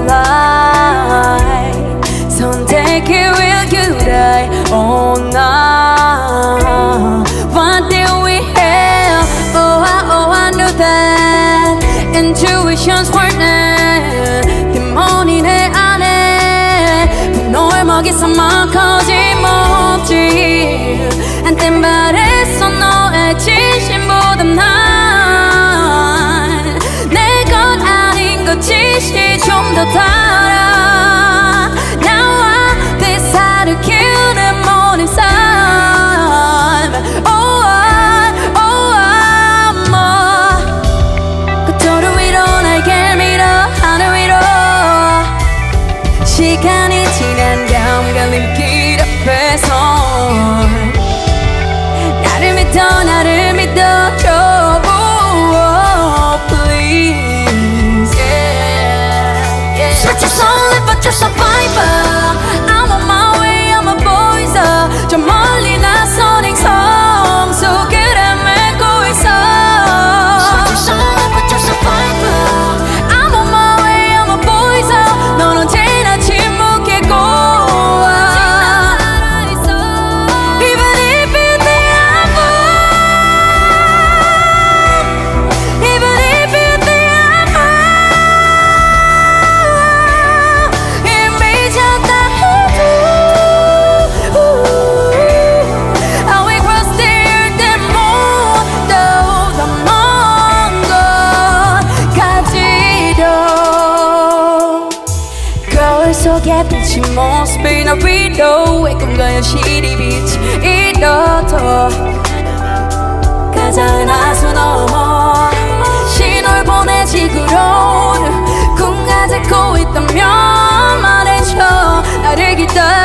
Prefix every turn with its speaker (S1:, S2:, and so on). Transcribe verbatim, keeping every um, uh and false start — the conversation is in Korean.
S1: light. 선택해 will you die all night. What did we have? Oh I, oh I knew that intuitions weren't there. 데몬이 내 안에 분노를 먹이 삼아 거짓먹지. 한땐 바랬어 너의 진심보다 난 내 것 아닌 것 짓이 좀 더 달아. 나와 대사를 키우는 morning sun. Oh I, oh I more. 그토록 위로 날개 밀어 하늘 위로. 시간이 지난 감각님 길 앞에서 나를 믿어 나를 믿어줘. Just only but just survivor. I'm on my way, I'm a boys. 저 멀리 낯선 행성 속을 헤매고 있어. Just only but just survivor. I'm on my way, I'm a boys. 넌 언제나 침묵해고 Even if you think I'm wrong, even if you think I'm wrong. 속에 비친 모습이 나 위로의 꿈과 현실이 빛이 잃어도 가장 하수 넘어 신호를 보내 지구로 꿈 가지고 있다면 말해줘. 나를 기다려